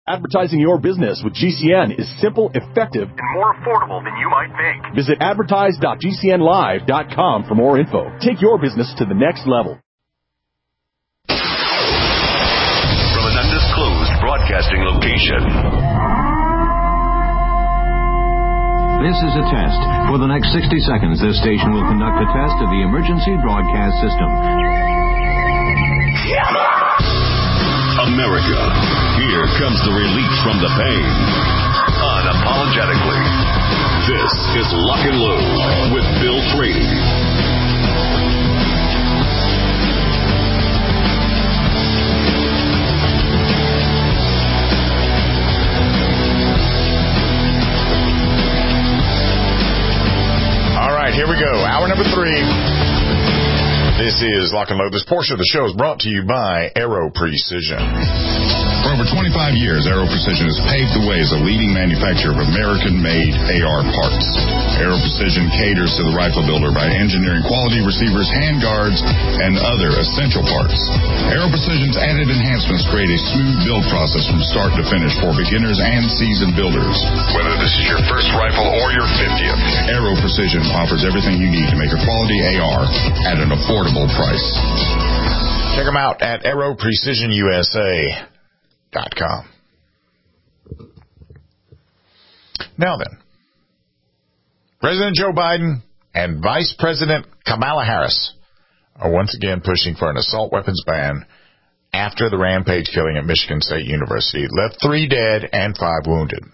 Advertising your business with GCN is simple, effective, and more affordable than you might think. Visit advertise.gcnlive.com for more info. Take your business to the next level. From an undisclosed broadcasting location. This is a test. For the next 60 seconds, this station will conduct a test of the emergency broadcast system. America, here comes the relief from the pain. Unapologetically. This is Lock and Load with Bill Frady. All right, here we go. Hour number 3. This is Lock and Load. This portion of the show is brought to you by Aero Precision. For over 25 years, Aero Precision has paved the way as a leading manufacturer of American-made AR parts. Aero Precision caters to the rifle builder by engineering quality receivers, handguards, and other essential parts. Aero Precision's added enhancements create a smooth build process from start to finish for beginners and seasoned builders. Whether this is your first rifle or your 50th, Aero Precision offers everything you need to make a quality AR at an affordable price. Check them out at AeroPrecisionUSA.com. Now then, President Joe Biden and Vice President Kamala Harris are once again pushing for an assault weapons ban after the rampage killing at Michigan State University left 3 dead and 5 wounded.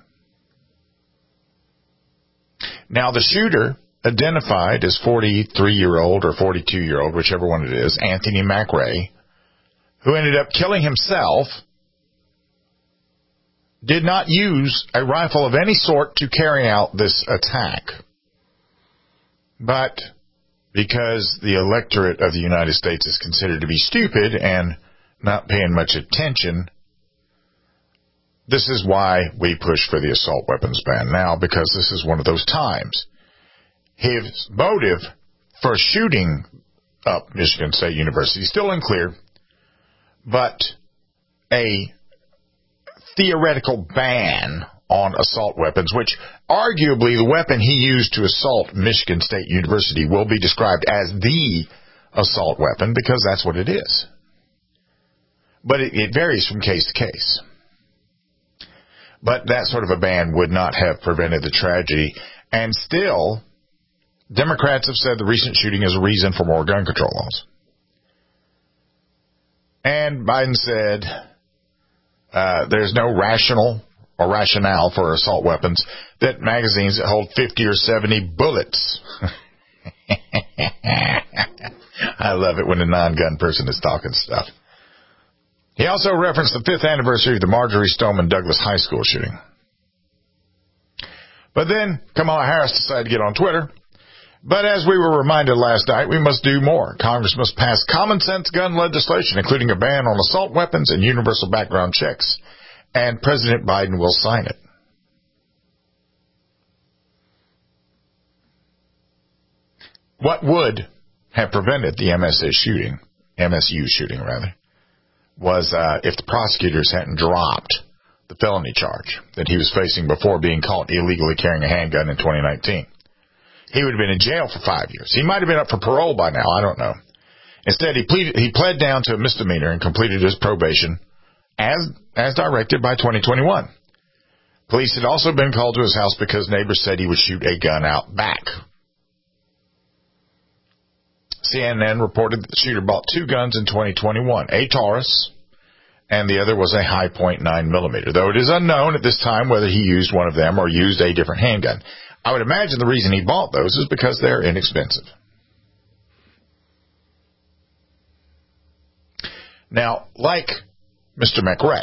Now, the shooter, identified as 43-year-old or 42-year-old, whichever one it is, Anthony McRae, who ended up killing himself, did not use a rifle of any sort to carry out this attack. But because the electorate of the United States is considered to be stupid and not paying much attention, this is why we push for the assault weapons ban now, because this is one of those times. His motive for shooting up Michigan State University is still unclear, but a theoretical ban on assault weapons, which arguably the weapon he used to assault Michigan State University will be described as the assault weapon, because that's what it is. But it varies from case to case. But that sort of a ban would not have prevented the tragedy, and still, Democrats have said the recent shooting is a reason for more gun control laws. And Biden said there's no rationale for assault weapons, that magazines that hold 50 or 70 bullets. I love it when a non-gun person is talking stuff. He also referenced the 5th anniversary of the Marjory Stoneman Douglas High School shooting. But then Kamala Harris decided to get on Twitter. But as we were reminded last night, we must do more. Congress must pass common sense gun legislation, including a ban on assault weapons and universal background checks. And President Biden will sign it. What would have prevented the MSU shooting, was if the prosecutors hadn't dropped the felony charge that he was facing before being caught illegally carrying a handgun in 2019. He would have been in jail for 5 years. He might have been up for parole by now. I don't know. Instead, he pled down to a misdemeanor and completed his probation as directed by 2021. Police had also been called to his house because neighbors said he would shoot a gun out back. CNN reported that the shooter bought 2 guns in 2021, a Taurus, and the other was a Hi-Point 9mm, though it is unknown at this time whether he used one of them or used a different handgun. I would imagine the reason he bought those is because they're inexpensive. Now, like Mr. McRae,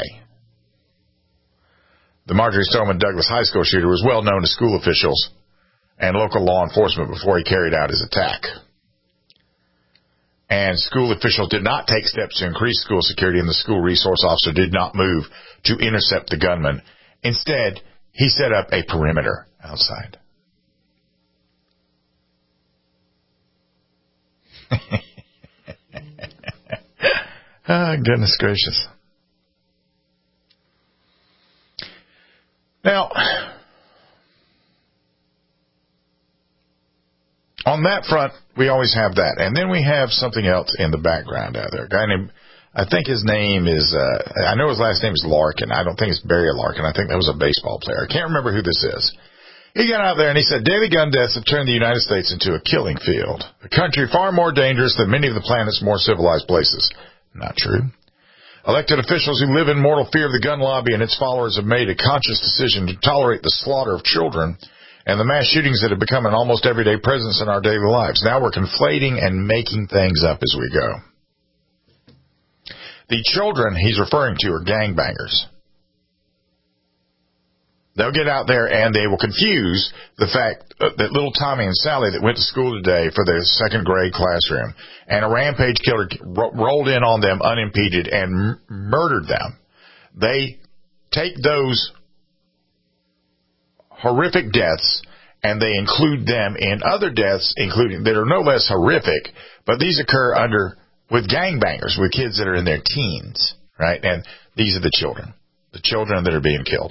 the Marjory Stoneman Douglas High School shooter was well known to school officials and local law enforcement before he carried out his attack. And school officials did not take steps to increase school security, and the school resource officer did not move to intercept the gunman. Instead, he set up a perimeter outside. Oh, goodness gracious. Now, on that front, we always have that. And then we have something else in the background out there. A guy named, I think his name is, I know his last name is Larkin. I don't think it's Barry Larkin. I think that was a baseball player. I can't remember who this is. He got out there and he said, daily gun deaths have turned the United States into a killing field. A country far more dangerous than many of the planet's more civilized places. Not true. Elected officials who live in mortal fear of the gun lobby and its followers have made a conscious decision to tolerate the slaughter of children and the mass shootings that have become an almost everyday presence in our daily lives. Now we're conflating and making things up as we go. The children he's referring to are gangbangers. They'll get out there and they will confuse the fact that little Tommy and Sally that went to school today for their second grade classroom and a rampage killer rolled in on them unimpeded and murdered them. They take those horrific deaths and they include them in other deaths, including that are no less horrific, but these occur with gangbangers, with kids that are in their teens, right? And these are the children that are being killed.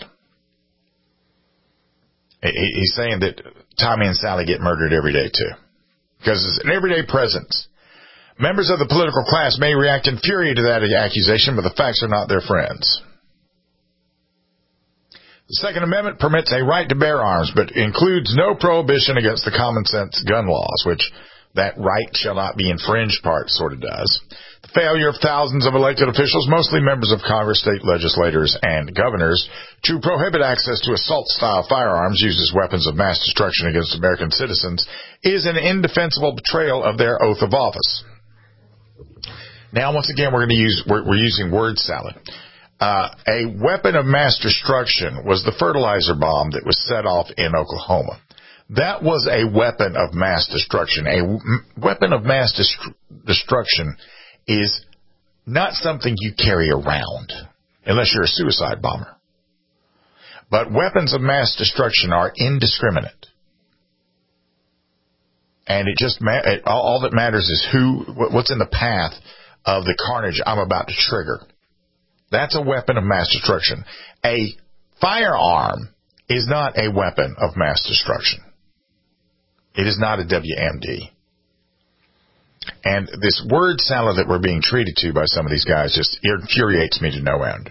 He's saying that Tommy and Sally get murdered every day, too, because it's an everyday presence. Members of the political class may react in fury to that accusation, but the facts are not their friends. The Second Amendment permits a right to bear arms, but includes no prohibition against the common sense gun laws, which that right shall not be infringed part sort of does. The failure of thousands of elected officials, mostly members of Congress, state legislators, and governors, to prohibit access to assault-style firearms used as weapons of mass destruction against American citizens is an indefensible betrayal of their oath of office. Now, once again, we're using word salad. A weapon of mass destruction was the fertilizer bomb that was set off in Oklahoma. That was a weapon of mass destruction. A weapon of mass destruction is not something you carry around unless you're a suicide bomber. But weapons of mass destruction are indiscriminate. And all that matters is what's in the path of the carnage I'm about to trigger. That's a weapon of mass destruction. A firearm is not a weapon of mass destruction. It is not a WMD. And this word salad that we're being treated to by some of these guys just infuriates me to no end.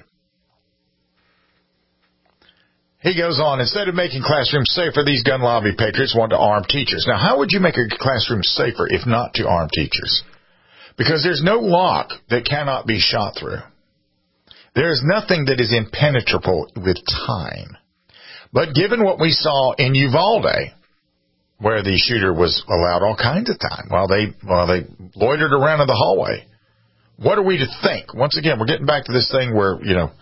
He goes on, instead of making classrooms safer, these gun lobby patriots want to arm teachers. Now, how would you make a classroom safer if not to arm teachers? Because there's no lock that cannot be shot through. There is nothing that is impenetrable with time. But given what we saw in Uvalde, where the shooter was allowed all kinds of time while they loitered around in the hallway, what are we to think? Once again, we're getting back to this thing where,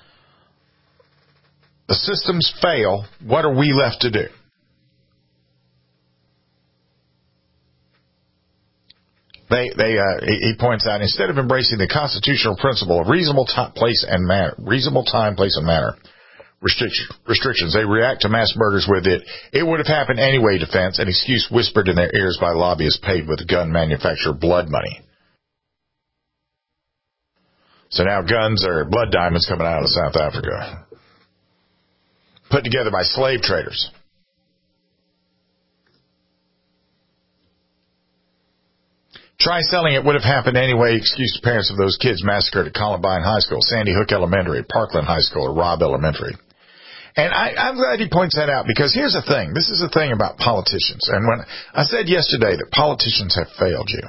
the systems fail. What are we left to do? He points out, instead of embracing the constitutional principle of reasonable time, place, and manner restrictions, they react to mass murders with it would have happened anyway defense, an excuse whispered in their ears by lobbyists paid with gun manufacturer blood money. So now guns are blood diamonds coming out of South Africa, put together by slave traders. Try selling it would have happened anyway, excuse to parents of those kids massacred at Columbine High School, Sandy Hook Elementary, Parkland High School, or Robb Elementary. And I'm glad he points that out, because here's the thing. This is the thing about politicians. And when I said yesterday that politicians have failed you,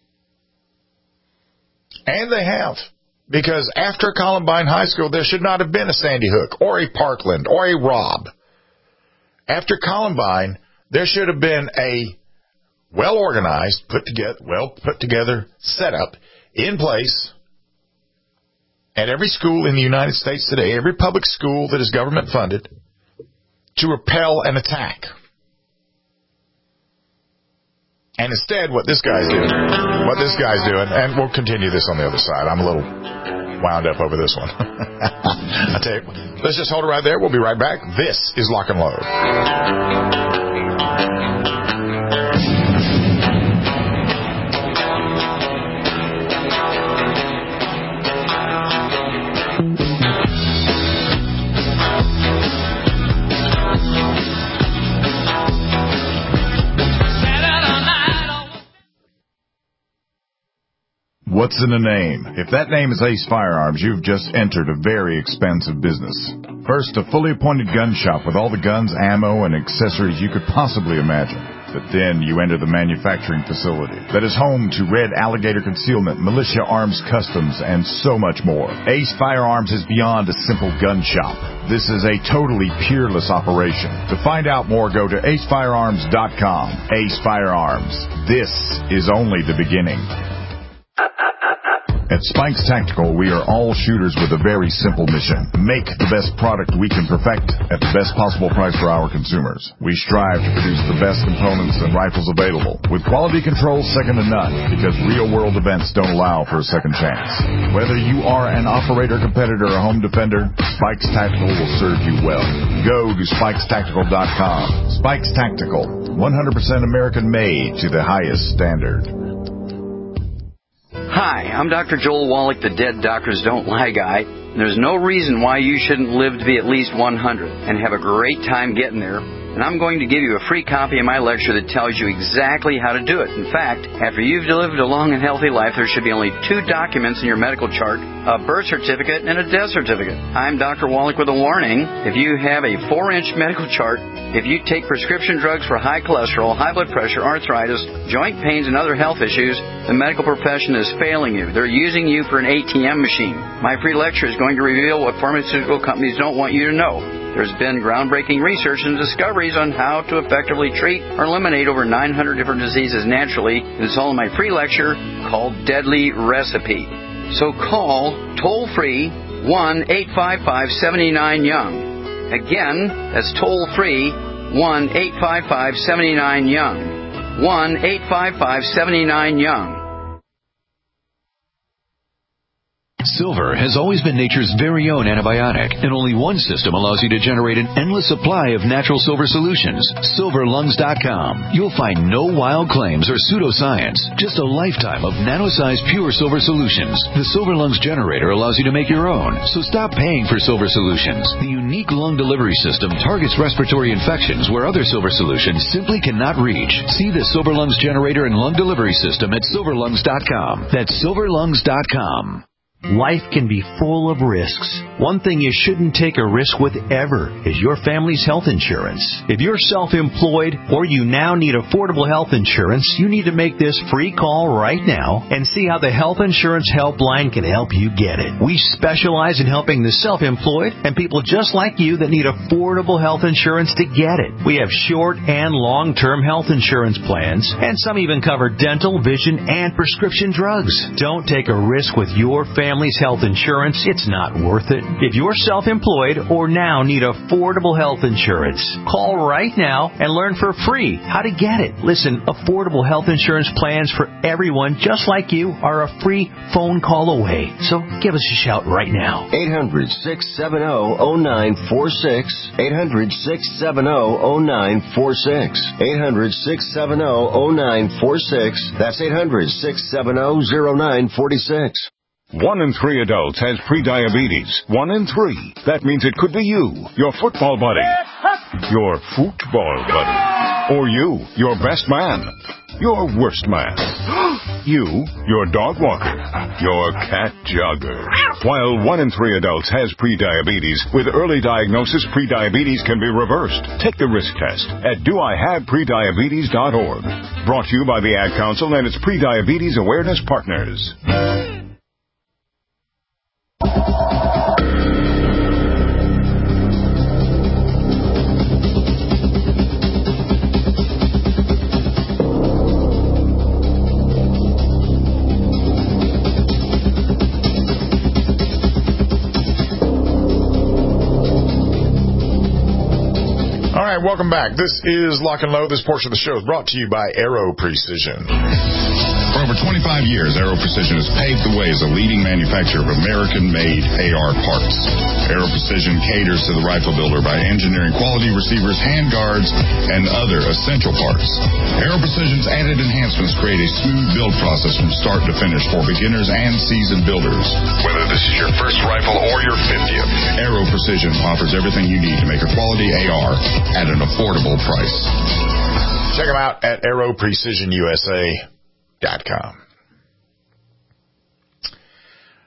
and they have, because after Columbine High School, there should not have been a Sandy Hook or a Parkland or a Robb. After Columbine, there should have been a well-organized, put together setup in place at every school in the United States today, every public school that is government funded, to repel an attack. And instead, what this guy's doing, and we'll continue this on the other side. I'm a little wound up over this one. I tell you, let's just hold it right there. We'll be right back. This is Lock and Load. What's in a name? If that name is Ace Firearms, you've just entered a very expensive business. First, a fully appointed gun shop with all the guns, ammo, and accessories you could possibly imagine. But then you enter the manufacturing facility that is home to Red Alligator Concealment, Militia Arms Customs, and so much more. Ace Firearms is beyond a simple gun shop. This is a totally peerless operation. To find out more, go to acefirearms.com. Ace Firearms. This is only the beginning. At Spikes Tactical, we are all shooters with a very simple mission. Make the best product we can perfect at the best possible price for our consumers. We strive to produce the best components and rifles available, with quality control second to none, because real-world events don't allow for a second chance. Whether you are an operator, competitor, or home defender, Spikes Tactical will serve you well. Go to SpikesTactical.com. Spikes Tactical, 100% American-made to the highest standard. Hi, I'm Dr. Joel Wallach, the Dead Doctors Don't Lie guy. There's no reason why you shouldn't live to be at least 100 and have a great time getting there. And I'm going to give you a free copy of my lecture that tells you exactly how to do it. In fact, after you've lived a long and healthy life, there should be only 2 documents in your medical chart, a birth certificate and a death certificate. I'm Dr. Wallach with a warning. If you have a 4-inch medical chart, if you take prescription drugs for high cholesterol, high blood pressure, arthritis, joint pains, and other health issues, the medical profession is failing you. They're using you for an ATM machine. My free lecture is going to reveal what pharmaceutical companies don't want you to know. There's been groundbreaking research and discoveries on how to effectively treat or eliminate over 900 different diseases naturally. It's all in my free lecture called Deadly Recipe. So call toll-free 1-855-79-YOUNG. Again, that's toll-free 1-855-79-YOUNG. 1-855-79-YOUNG. Silver has always been nature's very own antibiotic, and only one system allows you to generate an endless supply of natural silver solutions. SilverLungs.com. You'll find no wild claims or pseudoscience, just a lifetime of nano-sized pure silver solutions. The Silver Lungs generator allows you to make your own, so stop paying for silver solutions. The unique lung delivery system targets respiratory infections where other silver solutions simply cannot reach. See the Silver Lungs generator and lung delivery system at SilverLungs.com. That's SilverLungs.com. Life can be full of risks. One thing you shouldn't take a risk with ever is your family's health insurance. If you're self-employed or you now need affordable health insurance, you need to make this free call right now and see how the Health Insurance Helpline can help you get it. We specialize in helping the self-employed and people just like you that need affordable health insurance to get it. We have short and long-term health insurance plans, and some even cover dental, vision, and prescription drugs. Don't take a risk with your family's health insurance. It's not worth it. If you're self-employed or now need affordable health insurance, call right now and learn for free how to get it. Listen, affordable health insurance plans for everyone just like you are a free phone call away. So give us a shout right now. 800-670-0946. 800-670-0946. 800-670-0946. That's 800-670-0946. 1 in 3 adults has prediabetes. 1 in 3. That means it could be you, your football buddy, your football buddy, or you, your best man, your worst man, you, your dog walker, your cat jogger. While 1 in 3 adults has prediabetes, with early diagnosis, prediabetes can be reversed. Take the risk test at doihaveprediabetes.org. Brought to you by the Ad Council and its Prediabetes Awareness Partners. All right, welcome back. This is Lock and Load. This portion of the show is brought to you by Aero Precision. For over 25 years, Aero Precision has paved the way as a leading manufacturer of American-made AR parts. Aero Precision caters to the rifle builder by engineering quality receivers, handguards, and other essential parts. Aero Precision's added enhancements create a smooth build process from start to finish for beginners and seasoned builders. Whether this is your first rifle or your 50th, Aero Precision offers everything you need to make a quality AR at an affordable price. Check them out at aeroprecisionusa.com.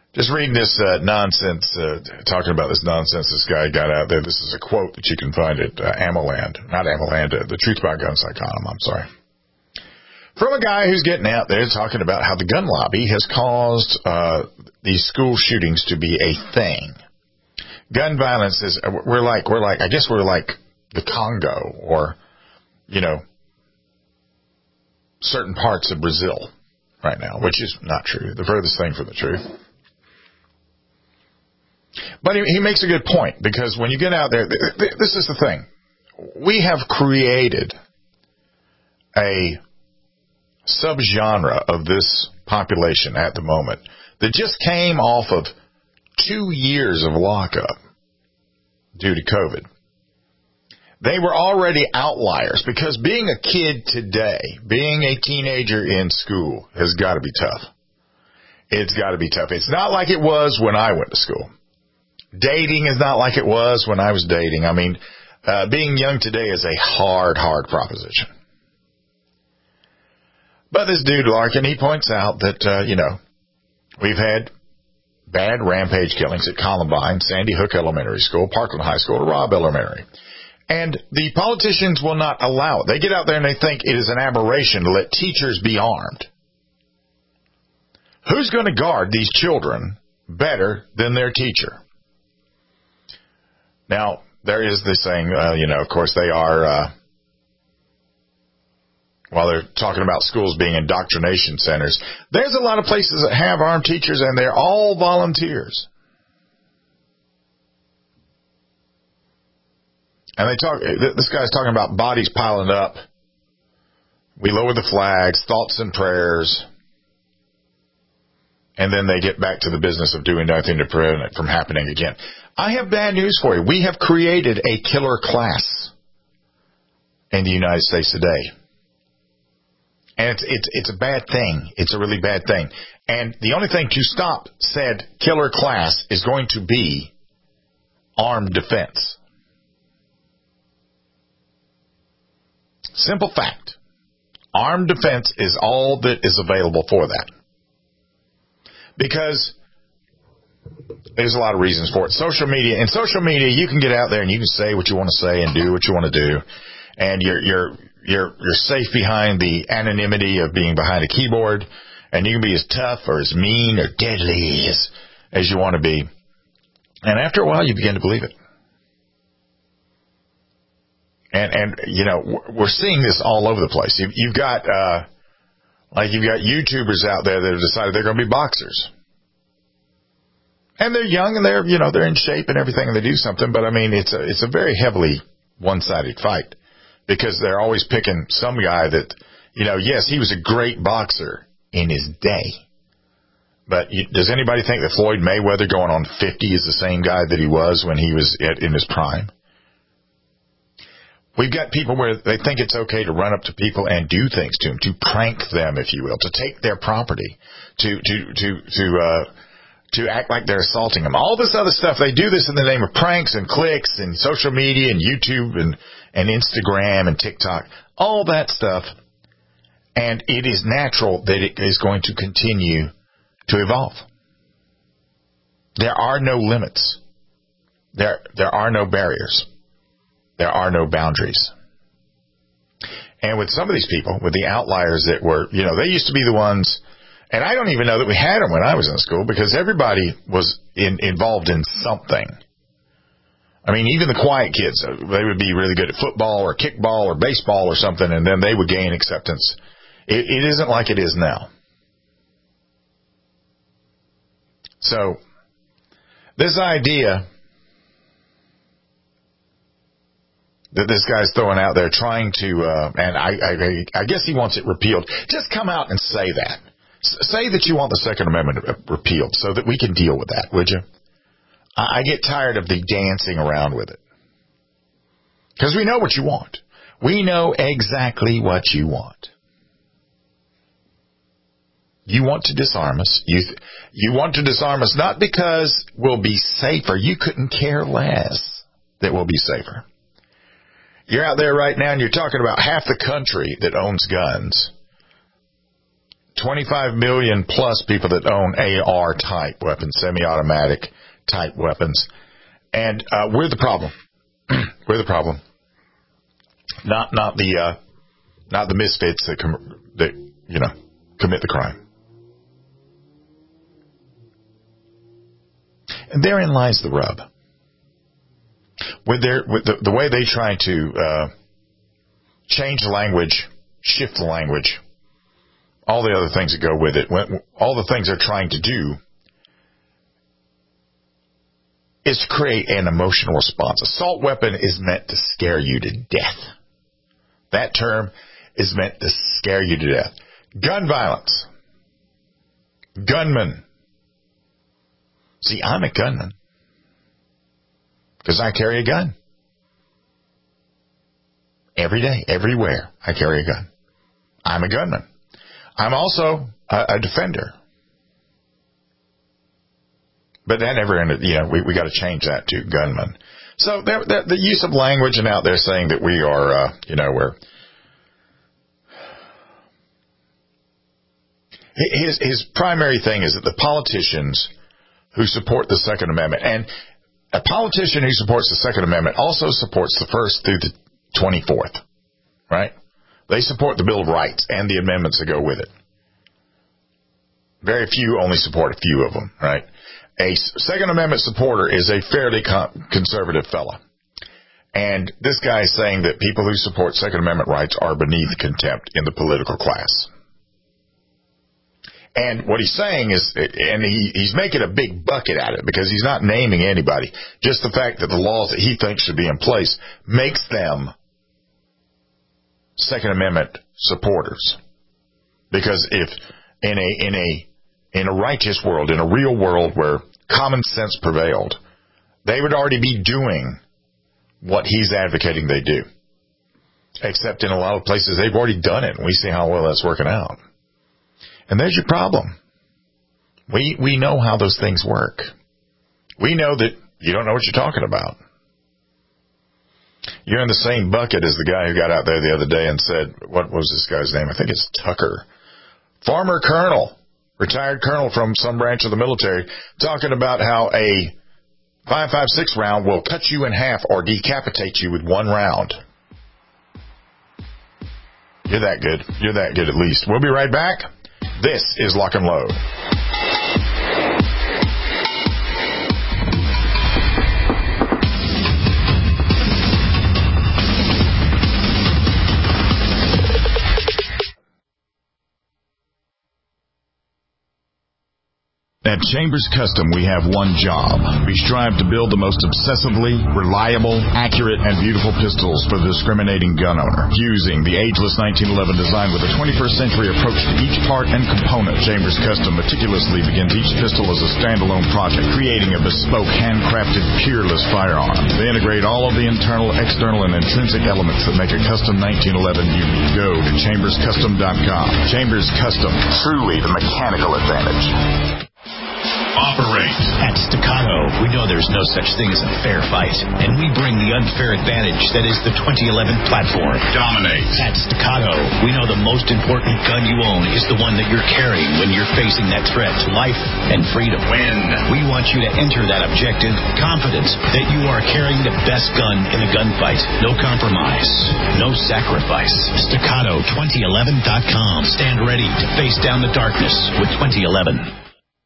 Just reading this nonsense, talking about this nonsense this guy got out there. This is a quote that you can find at AmmoLand. Not AmmoLand, the TruthAboutGuns.com, I'm sorry. From a guy who's getting out there talking about how the gun lobby has caused these school shootings to be a thing. Gun violence is, we're like the Congo or, certain parts of Brazil right now, which is not true. The furthest thing from the truth. But he makes a good point, because when you get out there, this is the thing. We have created a subgenre of this population at the moment that just came off of 2 years of lockup due to COVID. They were already outliers, because being a kid today, being a teenager in school has got to be tough. It's got to be tough. It's not like it was when I went to school. Dating is not like it was when I was dating. I mean, being young today is a hard proposition. But this dude, Larkin, he points out that, we've had bad rampage killings at Columbine, Sandy Hook Elementary School, Parkland High School, Robb Elementary. And the politicians will not allow it. They get out there and they think it is an aberration to let teachers be armed. Who's going to guard these children better than their teacher? Now, there is this saying, of course they are, while they're talking about schools being indoctrination centers, there's a lot of places that have armed teachers, and they're all volunteers. And this guy's talking about bodies piling up. We lower the flags, thoughts and prayers, and then they get back to the business of doing nothing to prevent it from happening again. I have bad news for you. We have created a killer class in the United States today. And it's a bad thing. It's a really bad thing. And the only thing to stop said killer class is going to be armed defense. Simple fact. Armed defense is all that is available for that. Because there's a lot of reasons for it. Social media. In social media, you can get out there and you can say what you want to say and do what you want to do. And you're safe behind the anonymity of being behind a keyboard. And you can be as tough or as mean or deadly as you want to be. And after a while, you begin to believe it. And we're seeing this all over the place. You've got YouTubers out there that have decided they're going to be boxers. And they're young and they're in shape and everything and they do something, but I mean, it's a very heavily one-sided fight, because they're always picking some guy that, yes, he was a great boxer in his day. But does anybody think that Floyd Mayweather going on 50 is the same guy that he was when he was in his prime? We've got people where they think it's okay to run up to people and do things to them, to prank them, if you will, to take their property, to act like they're assaulting them. All this other stuff, they do this in the name of pranks and clicks and social media and YouTube and Instagram and TikTok, all that stuff. And it is natural that it is going to continue to evolve. There are no limits. There are no barriers. There are no boundaries. And with some of these people, with the outliers that were, they used to be the ones, and I don't even know that we had them when I was in school, because everybody was involved in something. I mean, even the quiet kids, they would be really good at football or kickball or baseball or something, and then they would gain acceptance. It isn't like it is now. So, this idea that this guy's throwing out there trying to, and I guess he wants it repealed. Just come out and say that. Say that you want the Second Amendment repealed so that we can deal with that, would you? I get tired of the dancing around with it. Because we know what you want. We know exactly what you want. You want to disarm us. You want to disarm us not because we'll be safer. You couldn't care less that we'll be safer. You're out there right now and you're talking about half the country that owns guns 25 million plus people that own AR type weapons, semi-automatic type weapons. And we're the problem. We're the problem. Not the misfits that commit the crime. And therein lies the rub. With the way they try to change the language, shift the language, all the other things that go with it, all the things they're trying to do is to create an emotional response. Assault weapon is meant to scare you to death. That term is meant to scare you to death. Gun violence. Gunman. See, I'm a gunman because I carry a gun. Every day, everywhere, I carry a gun. I'm a gunman. I'm also a defender. But that never ended, we got to change that to gunman. So the use of language and out there saying that we are, we're... His primary thing is that the politicians who support the Second Amendment, and a politician who supports the Second Amendment also supports the First through the 24th, right? They support the Bill of Rights and the amendments that go with it. Very few only support a few of them, right? A Second Amendment supporter is a fairly conservative fella. And this guy is saying that people who support Second Amendment rights are beneath contempt in the political class. And what he's saying is, and he's making a big bucket at it because he's not naming anybody. Just the fact that the laws that he thinks should be in place makes them Second Amendment supporters. Because if in a righteous world, in a real world where common sense prevailed, they would already be doing what he's advocating they do. Except in a lot of places they've already done it, and we see how well that's working out. And there's your problem. We know how those things work. We know that you don't know what you're talking about. You're in the same bucket as the guy who got out there the other day and said, what was this guy's name? I think it's Tucker. Former colonel, retired colonel from some branch of the military, talking about how a 5.56 round will cut you in half or decapitate you with one round. You're that good. You're that good at least. We'll be right back. This is Lock and Load. At Chambers Custom, we have one job. We strive to build the most obsessively reliable, accurate, and beautiful pistols for the discriminating gun owner. Using the ageless 1911 design with a 21st century approach to each part and component, Chambers Custom meticulously begins each pistol as a standalone project, creating a bespoke, handcrafted, peerless firearm. They integrate all of the internal, external, and intrinsic elements that make a custom 1911 unique. Go to chamberscustom.com. Chambers Custom, truly the mechanical advantage. Operate. At Staccato, we know there's no such thing as a fair fight, and we bring the unfair advantage that is the 2011 platform. Dominate. At Staccato, we know the most important gun you own is the one that you're carrying when you're facing that threat to life and freedom. Win. We want you to enter that objective confident that you are carrying the best gun in a gunfight. No compromise. No sacrifice. Staccato2011.com. Stand ready to face down the darkness with 2011.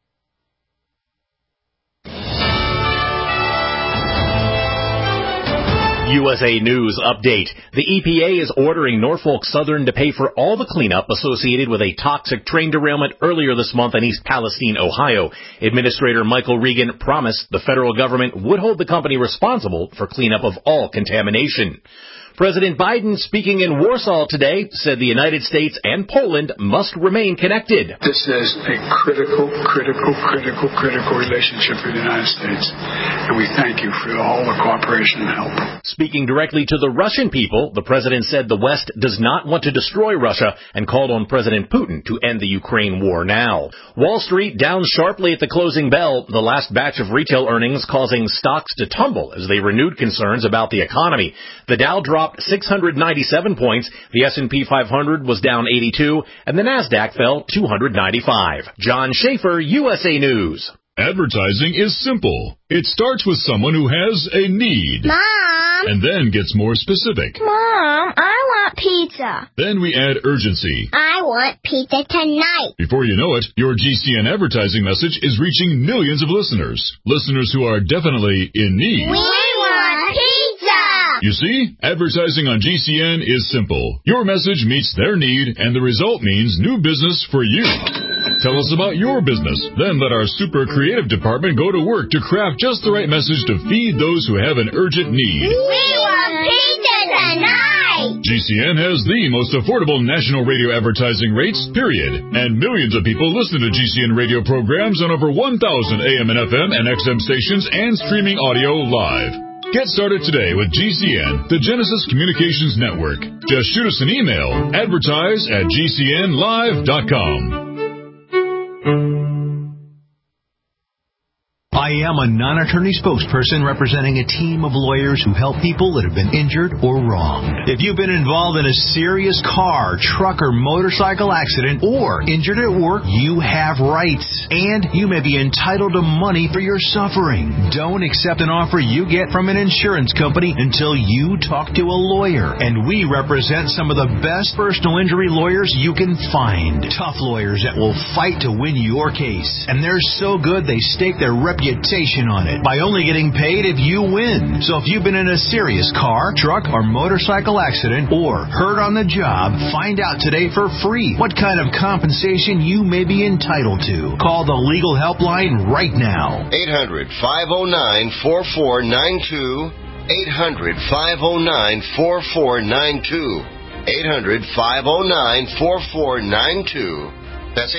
USA News update. The EPA is ordering Norfolk Southern to pay for all the cleanup associated with a toxic train derailment earlier this month in East Palestine, Ohio. Administrator Michael Regan promised the federal government would hold the company responsible for cleanup of all contamination. President Biden, speaking in Warsaw today, said the United States and Poland must remain connected. This is a critical relationship for the United States, and we thank you for all the cooperation and help. Speaking directly to the Russian people, the president said the West does not want to destroy Russia and called on President Putin to end the Ukraine war now. Wall Street down sharply at the closing bell, the last batch of retail earnings causing stocks to tumble as they renewed concerns about the economy. The Dow dropped dropped 697 points. The S&P 500 was down 82, and the NASDAQ fell 295. John Schaefer, USA News. Advertising is simple. It starts with someone who has a need. Mom! And then gets more specific. Mom, I want pizza. Then we add urgency. I want pizza tonight. Before you know it, your GCN advertising message is reaching millions of listeners. Listeners who are definitely in need. We want pizza! You see, advertising on GCN is simple. Your message meets their need, and the result means new business for you. Tell us about your business. Then let our super creative department go to work to craft just the right message to feed those who have an urgent need. We want pizza tonight! GCN has the most affordable national radio advertising rates, period. And millions of people listen to GCN radio programs on over 1,000 AM and FM and XM stations and streaming audio live. Get started today with GCN, the Genesis Communications Network. Just shoot us an email, advertise@gcnlive.com. I am a non-attorney spokesperson representing a team of lawyers who help people that have been injured or wronged. If you've been involved in a serious car, truck, or motorcycle accident or injured at work, you have rights, and you may be entitled to money for your suffering. Don't accept an offer you get from an insurance company until you talk to a lawyer, and we represent some of the best personal injury lawyers you can find. Tough lawyers that will fight to win your case, and they're so good they stake their reputation on it by only getting paid if you win. So if you've been in a serious car, truck, or motorcycle accident or hurt on the job, find out today for free what kind of compensation you may be entitled to. Call the legal helpline right now. 800-509-4492. 800-509-4492. 800-509-4492. That's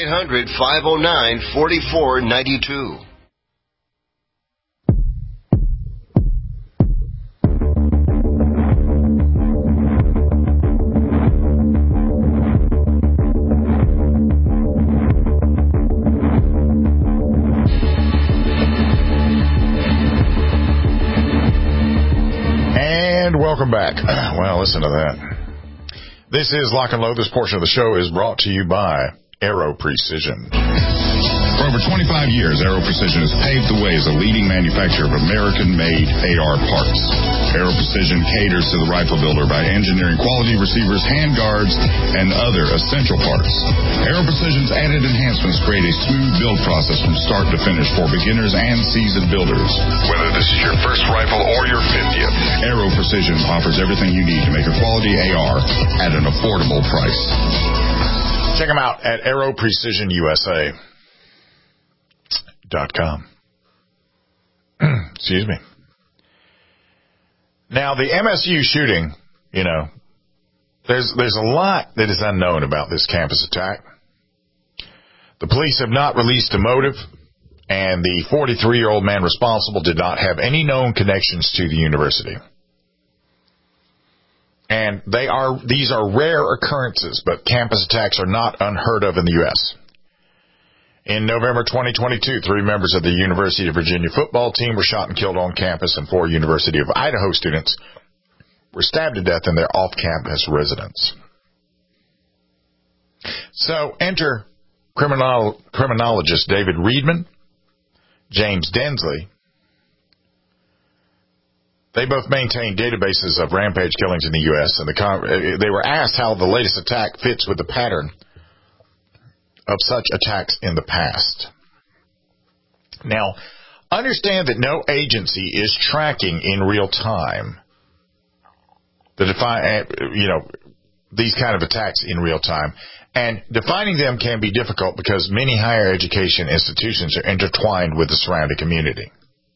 800-509-4492. Welcome back. Well, listen to that. This is Lock and Load. This portion of the show is brought to you by Aero Precision. For over 25 years, Aero Precision has paved the way as a leading manufacturer of American-made AR parts. Aero Precision caters to the rifle builder by engineering quality receivers, handguards, and other essential parts. Aero Precision's added enhancements create a smooth build process from start to finish for beginners and seasoned builders. Whether this is your first rifle or your 50th, Aero Precision offers everything you need to make a quality AR at an affordable price. Check them out at aeroprecisionusa.com. Excuse me. Now, the MSU shooting, there's a lot that is unknown about this campus attack. The police have not released a motive, and the 43-year-old man responsible did not have any known connections to the university. And these are rare occurrences, but campus attacks are not unheard of in the U.S. In November 2022, 3 members of the University of Virginia football team were shot and killed on campus, and 4 University of Idaho students were stabbed to death in their off-campus residence. So enter criminologist David Reedman, James Densley. They both maintain databases of rampage killings in the U.S., and they were asked how the latest attack fits with the pattern of such attacks in the past. Now, understand that no agency is tracking in real time these kind of attacks in real time. And defining them can be difficult because many higher education institutions are intertwined with the surrounding community.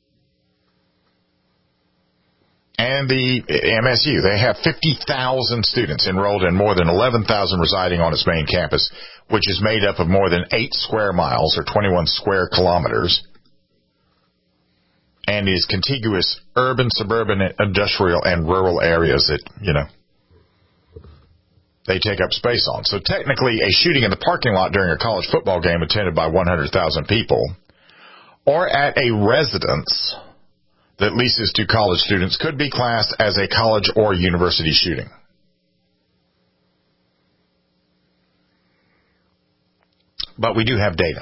And the MSU, they have 50,000 students enrolled and more than 11,000 residing on its main campus, which is made up of more than 8 square miles or 21 square kilometers, and is contiguous urban, suburban, industrial, and rural areas that, they take up space on. So technically, a shooting in the parking lot during a college football game attended by 100,000 people, or at a residence that leases to college students could be classed as a college or university shooting. But we do have data.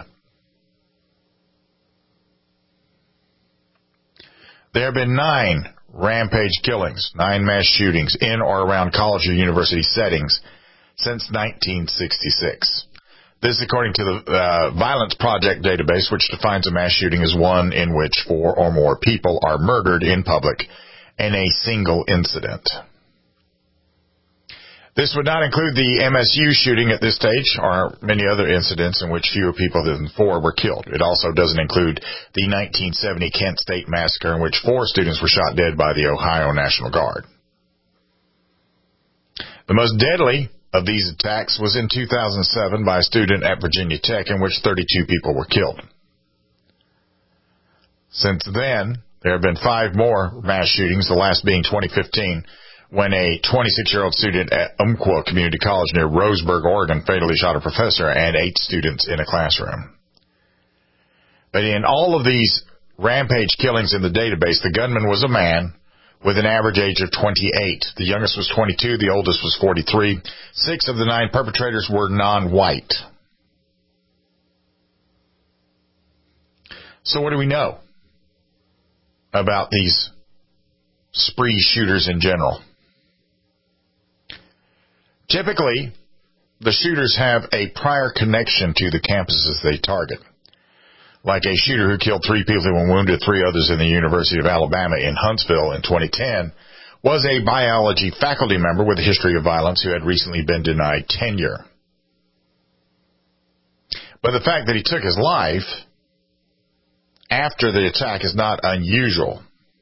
There have been 9 rampage killings, 9 mass shootings in or around college or university settings since 1966. This is according to the Violence Project database, which defines a mass shooting as one in which 4 or more people are murdered in public in a single incident. This would not include the MSU shooting at this stage or many other incidents in which fewer people than 4 were killed. It also doesn't include the 1970 Kent State Massacre in which 4 students were shot dead by the Ohio National Guard. The most deadly of these attacks was in 2007 by a student at Virginia Tech in which 32 people were killed. Since then, there have been 5 more mass shootings, the last being 2015, when a 26-year-old student at Umpqua Community College near Roseburg, Oregon, fatally shot a professor and 8 students in a classroom. But in all of these rampage killings in the database, the gunman was a man with an average age of 28. The youngest was 22, the oldest was 43. 6 of the 9 perpetrators were non-white. So what do we know about these spree shooters in general? Typically, the shooters have a prior connection to the campuses they target. Like a shooter who killed 3 people and wounded 3 others in the University of Alabama in Huntsville in 2010 was a biology faculty member with a history of violence who had recently been denied tenure. But the fact that he took his life after the attack is not unusual,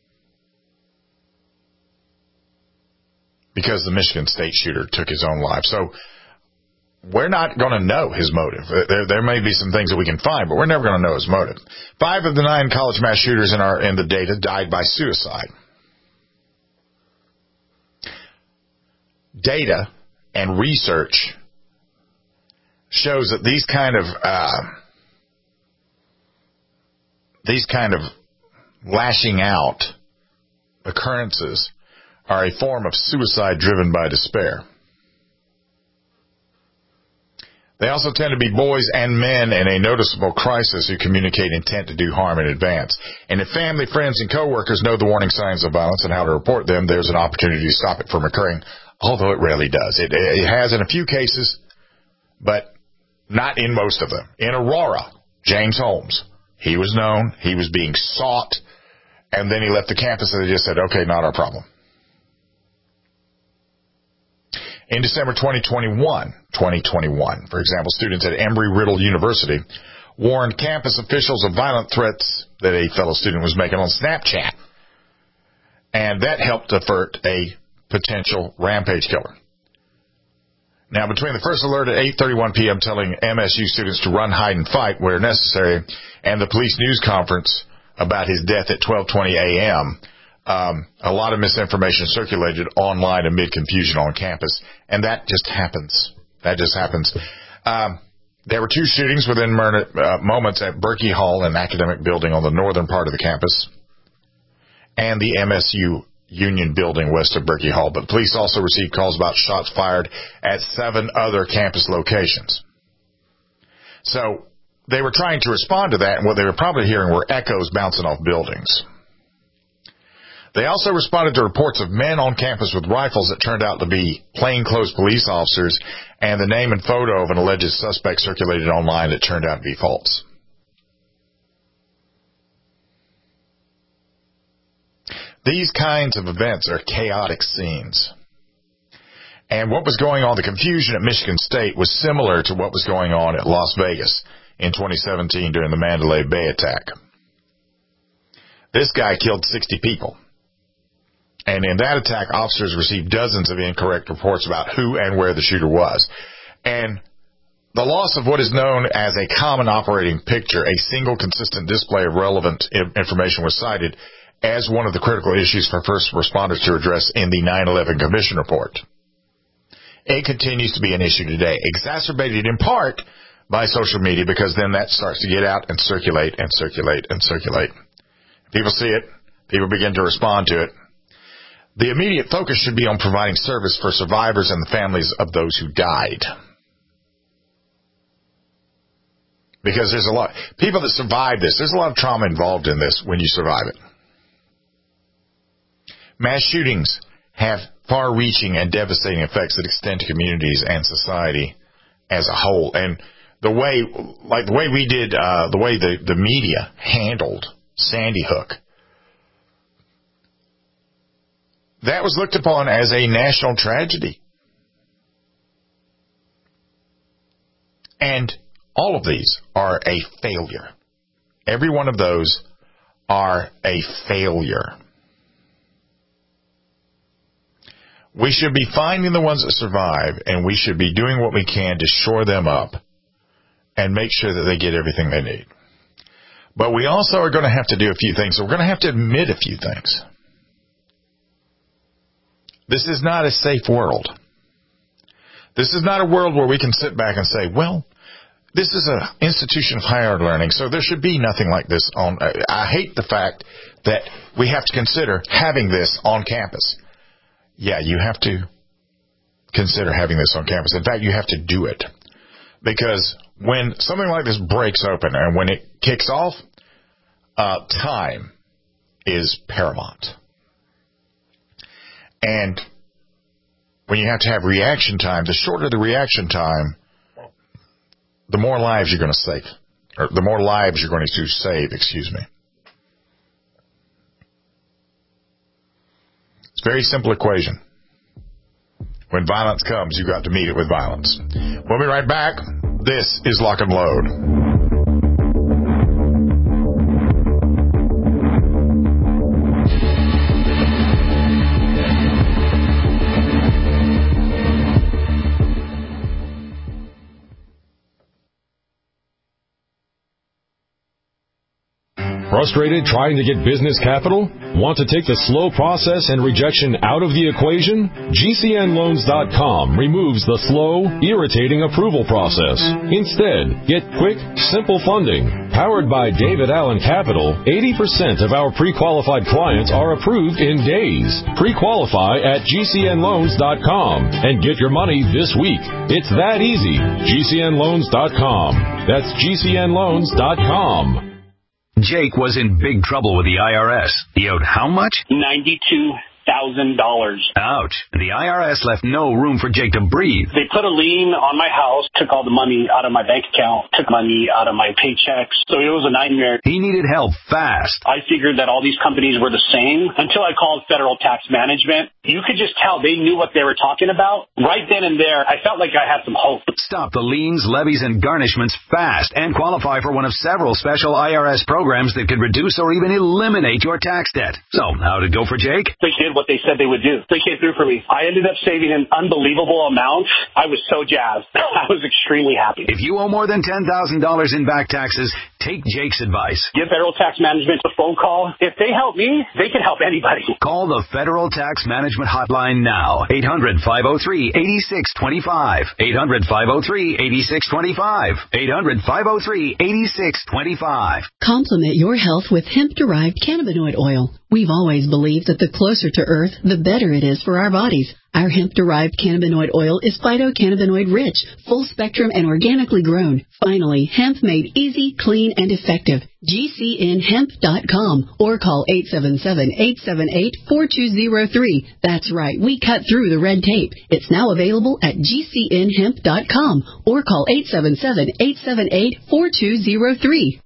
because the Michigan State shooter took his own life. So we're not going to know his motive. There may be some things that we can find, but we're never going to know his motive. 5 of the 9 college mass shooters in the data died by suicide. Data and research shows that these kind of lashing out occurrences are a form of suicide driven by despair. They also tend to be boys and men in a noticeable crisis who communicate intent to do harm in advance. And if family, friends, and coworkers know the warning signs of violence and how to report them, there's an opportunity to stop it from occurring, although it rarely does. It has in a few cases, but not in most of them. In Aurora, James Holmes, he was known, he was being sought, and then he left the campus and they just said, okay, not our problem. In December 2021, for example, students at Embry-Riddle University warned campus officials of violent threats that a fellow student was making on Snapchat. And that helped avert a potential rampage killer. Now, between the first alert at 8:31 p.m. telling MSU students to run, hide, and fight where necessary, and the police news conference about his death at 12:20 a.m., a lot of misinformation circulated online amid confusion on campus, and that just happens. There were 2 shootings within moments at Berkey Hall, an academic building on the northern part of the campus, and the MSU Union building west of Berkey Hall. But police also received calls about shots fired at 7 other campus locations. So they were trying to respond to that, and what they were probably hearing were echoes bouncing off buildings. They also responded to reports of men on campus with rifles that turned out to be plainclothes police officers, and the name and photo of an alleged suspect circulated online that turned out to be false. These kinds of events are chaotic scenes. And what was going on, the confusion at Michigan State, was similar to what was going on at Las Vegas in 2017 during the Mandalay Bay attack. This guy killed 60 people. And in that attack, officers received dozens of incorrect reports about who and where the shooter was. And the loss of what is known as a common operating picture, a single consistent display of relevant information, was cited as one of the critical issues for first responders to address in the 9/11 Commission report. It continues to be an issue today, exacerbated in part by social media, because then that starts to get out and circulate and circulate and circulate. People see it, People begin to respond to it. The immediate focus should be on providing service for survivors and the families of those who died. Because there's a lot, people that survive this, there's a lot of trauma involved in this when you survive it. Mass shootings have far-reaching and devastating effects that extend to communities and society as a whole. And the way the media handled Sandy Hook, that was looked upon as a national tragedy. And all of these are a failure. Every one of those are a failure. We should be finding the ones that survive, and we should be doing what we can to shore them up and make sure that they get everything they need. But we also are going to have to do a few things. We're going to have to admit a few things. This is not a safe world. This is not a world where we can sit back and say, well, this is an institution of higher learning, so there should be nothing like this on. I hate the fact that we have to consider having this on campus. Yeah, you have to consider having this on campus. In fact, you have to do it. Because when something like this breaks open and when it kicks off, time is paramount. And when you have to have reaction time, the shorter the reaction time, the more lives you're going to save. Or the more lives you're going to save, excuse me. It's a very simple equation. When violence comes, you've got to meet it with violence. We'll be right back. This is Lock and Load. Frustrated trying to get business capital? Want to take the slow process and rejection out of the equation? GCNloans.com removes the slow, irritating approval process. Instead, get quick, simple funding. Powered by David Allen Capital, 80% of our pre-qualified clients are approved in days. Pre-qualify at GCNloans.com and get your money this week. It's that easy. GCNloans.com. That's GCNloans.com. Jake was in big trouble with the IRS. He owed how much? $92,000. Ouch. The IRS left no room for Jake to breathe. They put a lien on my house, took all the money out of my bank account, took money out of my paychecks. So it was a nightmare. He needed help fast. I figured that all these companies were the same until I called Federal Tax Management. You could just tell they knew what they were talking about. Right then and there, I felt like I had some hope. Stop the liens, levies, and garnishments fast and qualify for one of several special IRS programs that could reduce or even eliminate your tax debt. So, how'd it go for Jake? They did what they said they would do. They came through for me. I ended up saving an unbelievable amount. I was so jazzed. I was extremely happy. If you owe more than $10,000 in back taxes, take Jake's advice. Give Federal Tax Management a phone call. If they help me, they can help anybody. Call the Federal Tax Management hotline now. 800-503-8625. 800-503-8625. 800-503-8625. Complement your health with hemp-derived cannabinoid oil. We've always believed that the closer to Earth, the better it is for our bodies. Our hemp-derived cannabinoid oil is phytocannabinoid-rich, full-spectrum, and organically grown. Finally, hemp made easy, clean, and effective. GCNhemp.com or call 877-878-4203. That's right, we cut through the red tape. It's now available at GCNhemp.com or call 877-878-4203.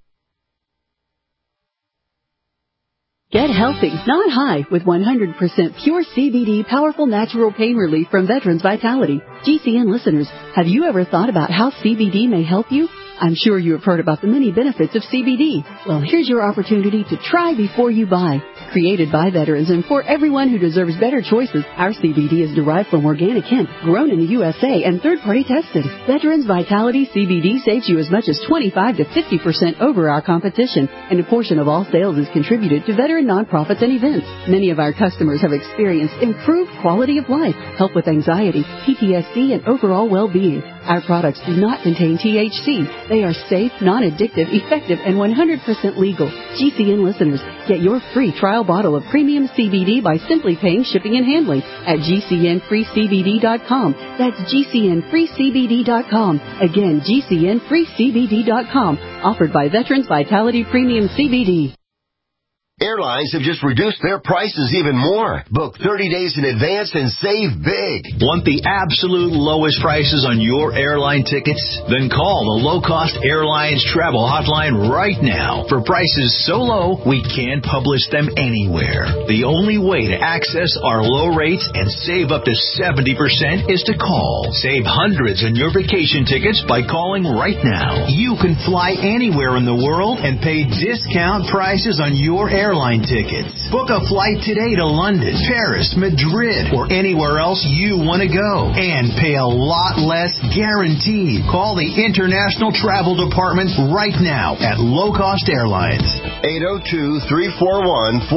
Get healthy, not high, with 100% pure CBD powerful natural pain relief from Veterans Vitality. GCN listeners, have you ever thought about how CBD may help you? I'm sure you have heard about the many benefits of CBD. Well, here's your opportunity to try before you buy. Created by veterans and for everyone who deserves better choices, our CBD is derived from organic hemp, grown in the USA and third-party tested. Veterans Vitality CBD saves you as much as 25 to 50% over our competition, and a portion of all sales is contributed to veteran nonprofits and events. Many of our customers have experienced improved quality of life, help with anxiety, PTSD, and overall well-being. Our products do not contain THC. They are safe, non-addictive, effective, and 100% legal. GCN listeners, get your free trial bottle of premium CBD by simply paying shipping and handling at GCNFreeCBD.com. That's GCNFreeCBD.com. Again, GCNFreeCBD.com. Offered by Veterans Vitality Premium CBD. Airlines have just reduced their prices even more. Book 30 days in advance and save big. Want the absolute lowest prices on your airline tickets? Then call the Low Cost Airlines Travel Hotline right now. For prices so low, we can't publish them anywhere. The only way to access our low rates and save up to 70% is to call. Save hundreds on your vacation tickets by calling right now. You can fly anywhere in the world and pay discount prices on your airline tickets. Book a flight today to London, Paris, Madrid, or anywhere else you want to go and pay a lot less guaranteed. Call the International Travel Department right now at Low Cost Airlines. 802-341-4535.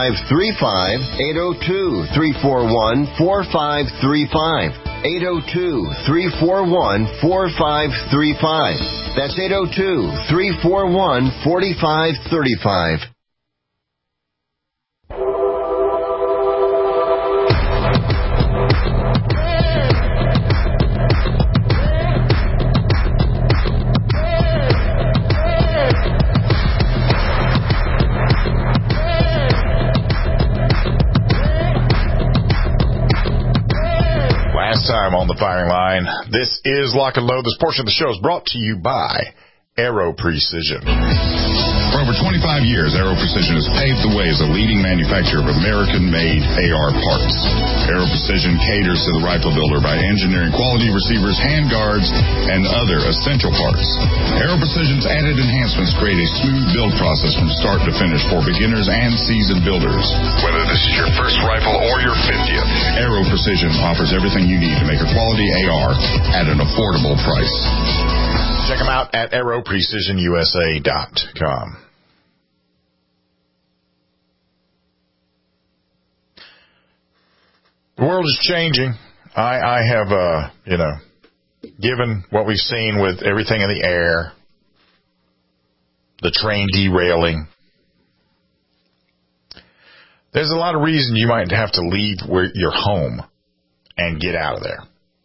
802-341-4535. 802-341-4535. That's 802-341-4535. Time on the firing line. This is Lock and Load. This portion of the show is brought to you by Aero Precision. For over 25 years, Aero Precision has paved the way as a leading manufacturer of American-made AR parts. Aero Precision caters to the rifle builder by engineering quality receivers, handguards, and other essential parts. Aero Precision's added enhancements create a smooth build process from start to finish for beginners and seasoned builders. Whether this is your first rifle or your 50th, Aero Precision offers everything you need to make a quality AR at an affordable price. Check them out at aeroprecisionusa.com. The world is changing. I have, given what we've seen with everything in the air, the train derailing, there's a lot of reason you might have to leave your home and get out of there.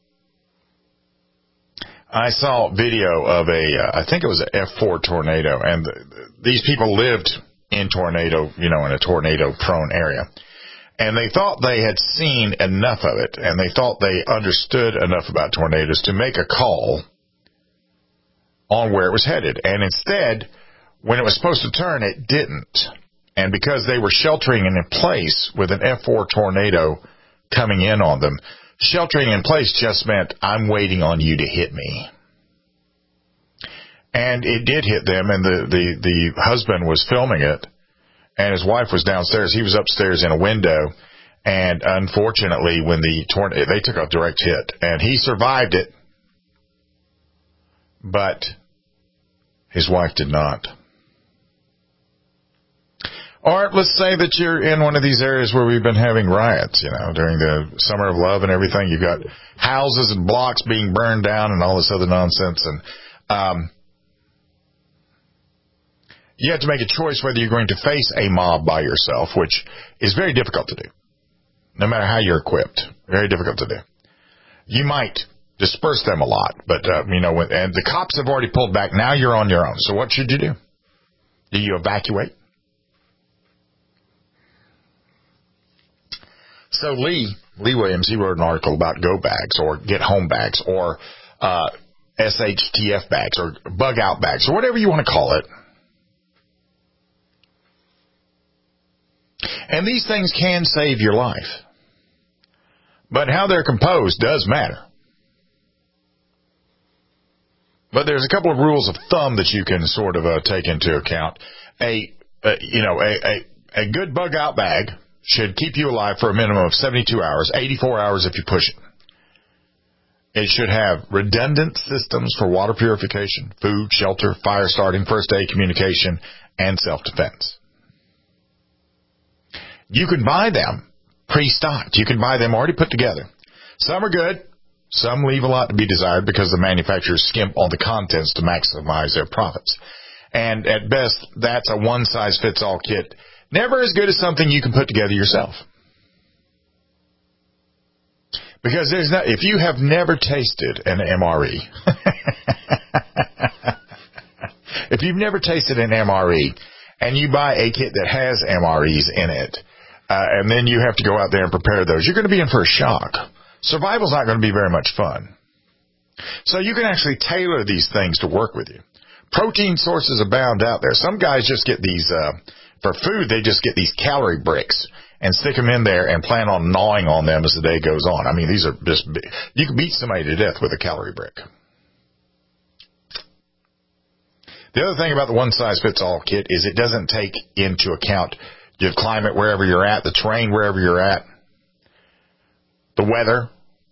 I saw a video of I think it was an F4 tornado, and these people lived in in a tornado-prone area. And they thought they had seen enough of it, and they thought they understood enough about tornadoes to make a call on where it was headed. And instead, when it was supposed to turn, it didn't. And because they were sheltering in place with an F4 tornado coming in on them, sheltering in place just meant, I'm waiting on you to hit me. And it did hit them, and the husband was filming it, and his wife was downstairs. He was upstairs in a window, and unfortunately, when they took a direct hit, and he survived it, but his wife did not. Or let's say that you're in one of these areas where we've been having riots, during the Summer of Love and everything. You've got houses and blocks being burned down and all this other nonsense. And you have to make a choice whether you're going to face a mob by yourself, which is very difficult to do, no matter how you're equipped. Very difficult to do. You might disperse them a lot, but, and the cops have already pulled back. Now you're on your own. So what should you do? Do you evacuate? So Lee Williams, he wrote an article about go bags or get home bags or SHTF bags or bug out bags or whatever you want to call it. And these things can save your life. But how they're composed does matter. But there's a couple of rules of thumb that you can sort of take into account. A good bug out bag should keep you alive for a minimum of 72 hours, 84 hours if you push it. It should have redundant systems for water purification, food, shelter, fire starting, first aid, communication, and self-defense. You can buy them pre-stocked. You can buy them already put together. Some are good, Some leave a lot to be desired because the manufacturers skimp on the contents to maximize their profits. And at best, that's a one-size-fits-all kit. Never as good as something you can put together yourself. Because if you have never tasted an MRE, if you've never tasted an MRE and you buy a kit that has MREs in it, and then you have to go out there and prepare those, you're going to be in for a shock. Survival's not going to be very much fun. So you can actually tailor these things to work with you. Protein sources abound out there. Some guys just get these, for food, they just get these calorie bricks and stick them in there and plan on gnawing on them as the day goes on. I mean, these are just, you can beat somebody to death with a calorie brick. The other thing about the one-size-fits-all kit is it doesn't take into account the climate wherever you're at, the terrain wherever you're at, the weather,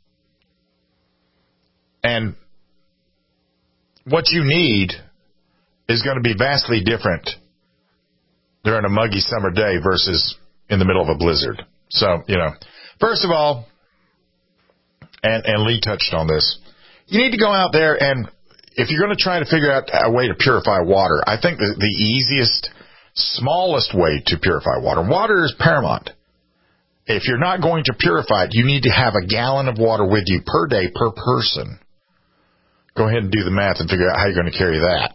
and what you need is going to be vastly different during a muggy summer day versus in the middle of a blizzard. So, first of all, and Lee touched on this, you need to go out there and if you're going to try to figure out a way to purify water, I think the easiest, smallest way to purify water is paramount. If you're not going to purify it, you need to have a gallon of water with you per day per person. Go ahead and do the math and figure out how you're going to carry that.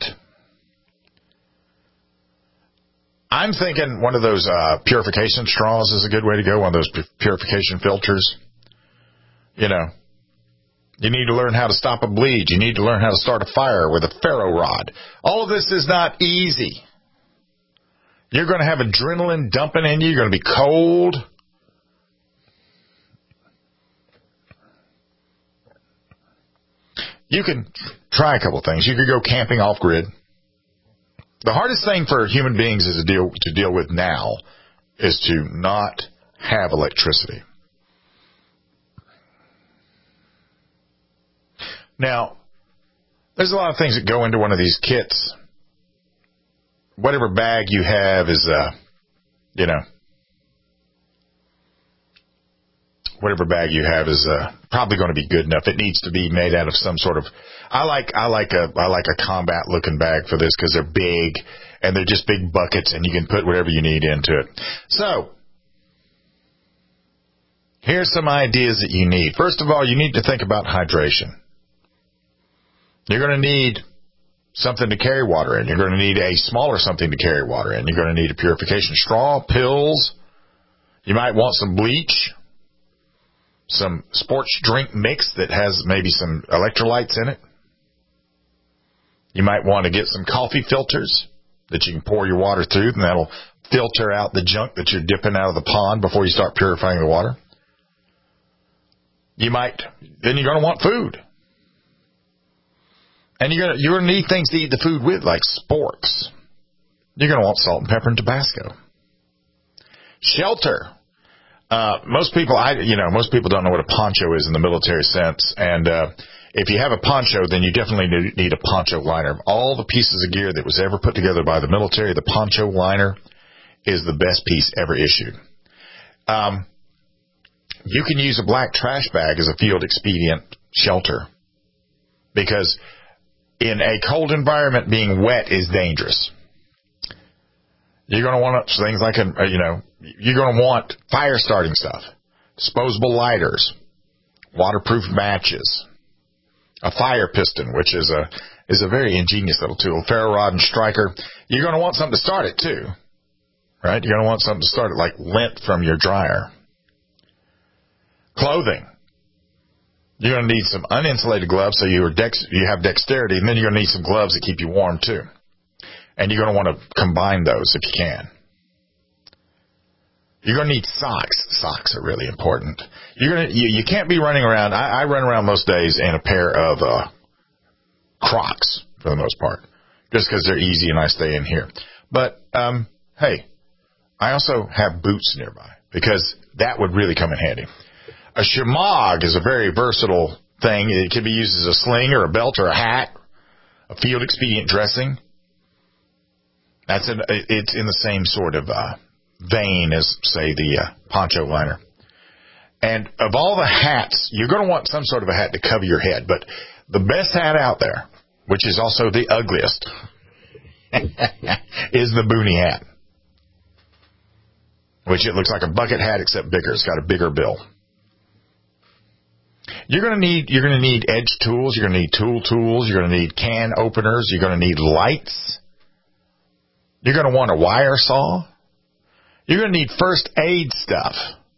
I'm thinking one of those purification straws is a good way to go, one of those purification filters. You need to learn how to stop a bleed. You need to learn how to start a fire with a ferro rod. All of this is not easy. You're going to have adrenaline dumping in you. You're going to be cold. You can try a couple things. You could go camping off-grid. The hardest thing for human beings is to deal with now is to not have electricity. Now, there's a lot of things that go into one of these kits. Whatever bag you have is, whatever bag you have is probably going to be good enough. It needs to be made out of some sort of. I like a combat looking bag for this because they're big and they're just big buckets and you can put whatever you need into it. So here's some ideas that you need. First of all, you need to think about hydration. You're going to need something to carry water in. You're going to need a smaller something to carry water in. You're going to need a purification straw, pills. You might want some bleach, some sports drink mix that has maybe some electrolytes in it. You might want to get some coffee filters that you can pour your water through, and that'll filter out the junk that you're dipping out of the pond before you start purifying the water. Then you're going to want food. And you're going to need things to eat the food with, like sporks. You're going to want salt and pepper and Tabasco. Shelter. Most people don't know what a poncho is in the military sense. And if you have a poncho, then you definitely need a poncho liner. Of all the pieces of gear that was ever put together by the military, the poncho liner is the best piece ever issued. You can use a black trash bag as a field expedient shelter because in a cold environment, being wet is dangerous. You're going to want things like, you're going to want fire starting stuff, disposable lighters, waterproof matches, a fire piston, which is a very ingenious little tool, ferro rod and striker. You're going to want something to start it too, right? You're going to want something to start it like lint from your dryer. Clothing. You're going to need some uninsulated gloves so you have dexterity, and then you're going to need some gloves that keep you warm too. And you're going to want to combine those if you can. You're going to need socks. Socks are really important. You can't be running around. I run around most days in a pair of Crocs for the most part, just because they're easy and I stay in here. But hey, I also have boots nearby because that would really come in handy. A shemagh is a very versatile thing. It can be used as a sling or a belt or a hat, a field expedient dressing. It's in the same sort of vein as, say, the poncho liner. And of all the hats, you're going to want some sort of a hat to cover your head. But the best hat out there, which is also the ugliest, is the boonie hat. Which it looks like a bucket hat except bigger. It's got a bigger bill. You're going to need edge tools. You're going to need tools. You're going to need can openers. You're going to need lights. You're going to want a wire saw. You're going to need first aid stuff.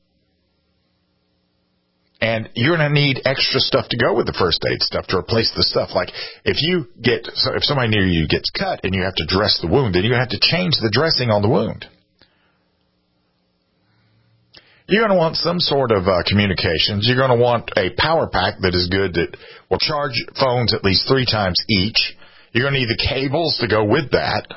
And you're going to need extra stuff to go with the first aid stuff to replace the stuff. Like if somebody near you gets cut and you have to dress the wound, then you're going to have to change the dressing on the wound. You're going to want some sort of communications. You're going to want a power pack that is good, that will charge phones at least 3 times each. You're going to need the cables to go with that.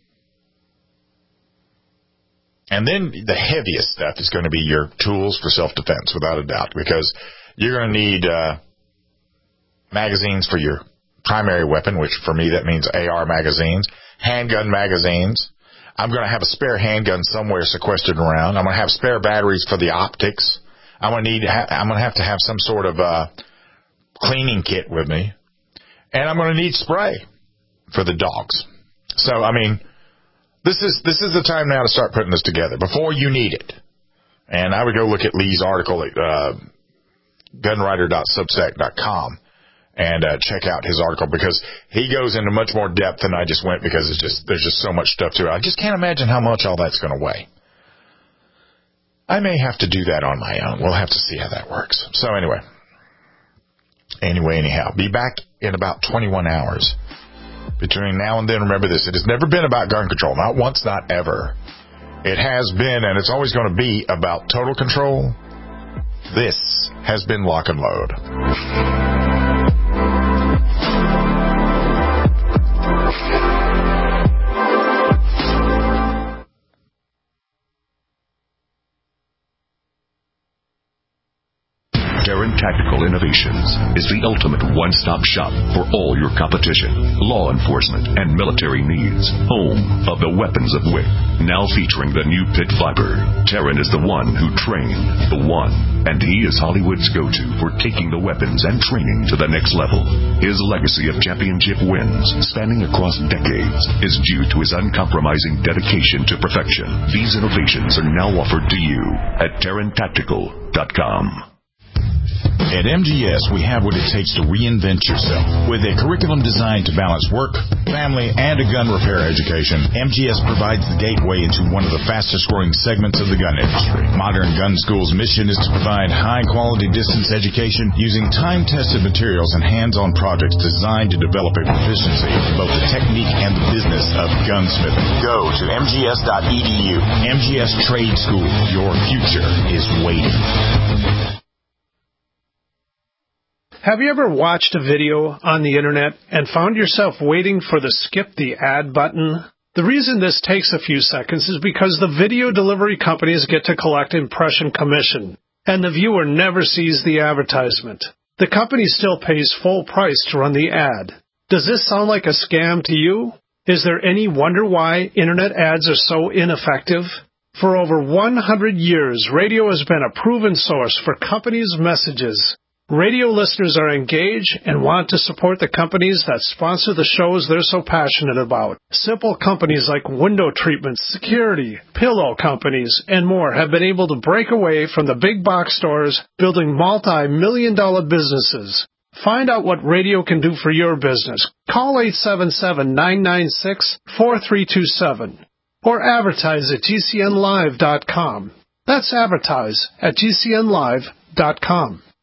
And then the heaviest stuff is going to be your tools for self-defense, without a doubt, because you're going to need magazines for your primary weapon, which for me that means AR magazines, handgun magazines. I'm going to have a spare handgun somewhere sequestered around. I'm going to have spare batteries for the optics. I'm going to have to have some sort of cleaning kit with me, and I'm going to need spray for the dogs. So, I mean, this is the time now to start putting this together before you need it. And I would go look at Lee's article at gunwriter.substack.com and check out his article, because he goes into much more depth than I just went, because there's just so much stuff to it. I just can't imagine how much all that's going to weigh. I may have to do that on my own. We'll have to see how that works. So anyhow, be back in about 21 hours. Between now and then, remember this, it has never been about gun control. Not once, not ever. It has been, and it's always going to be, about total control. This has been Lock and Load. Taran Tactical Innovations is the ultimate one-stop shop for all your competition, law enforcement, and military needs. Home of the weapons of WIC. Now featuring the new Pit Viper. Taran is the one who trained the one, and he is Hollywood's go-to for taking the weapons and training to the next level. His legacy of championship wins, spanning across decades, is due to his uncompromising dedication to perfection. These innovations are now offered to you at TaranTactical.com. At MGS, we have what it takes to reinvent yourself. With a curriculum designed to balance work, family, and a gun repair education, MGS provides the gateway into one of the fastest-growing segments of the gun industry. Modern Gun School's mission is to provide high-quality distance education using time-tested materials and hands-on projects designed to develop a proficiency in both the technique and the business of gunsmithing. Go to mgs.edu. MGS Trade School. Your future is waiting. Have you ever watched a video on the internet and found yourself waiting for the skip the ad button? The reason this takes a few seconds is because the video delivery companies get to collect impression commission, and the viewer never sees the advertisement. The company still pays full price to run the ad. Does this sound like a scam to you? Is there any wonder why internet ads are so ineffective? For over 100 years, radio has been a proven source for companies' messages. Radio listeners are engaged and want to support the companies that sponsor the shows they're so passionate about. Simple companies like window treatments, security, pillow companies, and more have been able to break away from the big box stores, building multi-million-dollar businesses. Find out what radio can do for your business. Call 877-996-4327 or advertise at GCNlive.com. That's advertise at GCNlive.com.